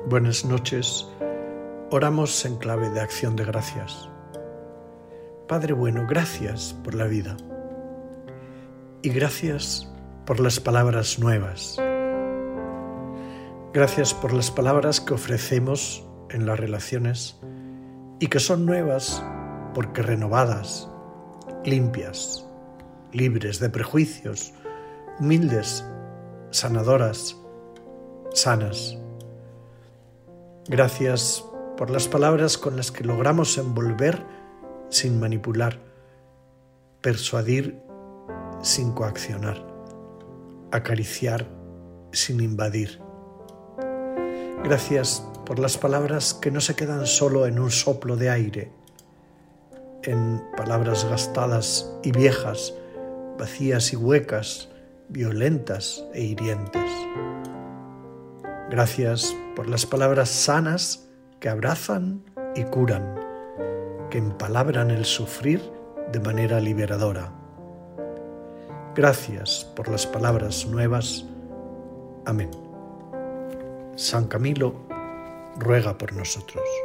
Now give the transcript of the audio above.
Buenas noches. Oramos en clave de acción de gracias. Padre bueno, gracias por la vida y gracias por las palabras nuevas. Gracias por las palabras que ofrecemos en las relaciones y que son nuevas porque renovadas, limpias, libres de prejuicios, humildes, sanadoras, sanas. Gracias por las palabras con las que logramos envolver sin manipular, persuadir sin coaccionar, acariciar sin invadir. Gracias por las palabras que no se quedan solo en un soplo de aire, en palabras gastadas y viejas, vacías y huecas, violentas e hirientes. Gracias por las palabras sanas que abrazan y curan, que empalabran el sufrir de manera liberadora. Gracias por las palabras nuevas. Amén. San Camilo ruega por nosotros.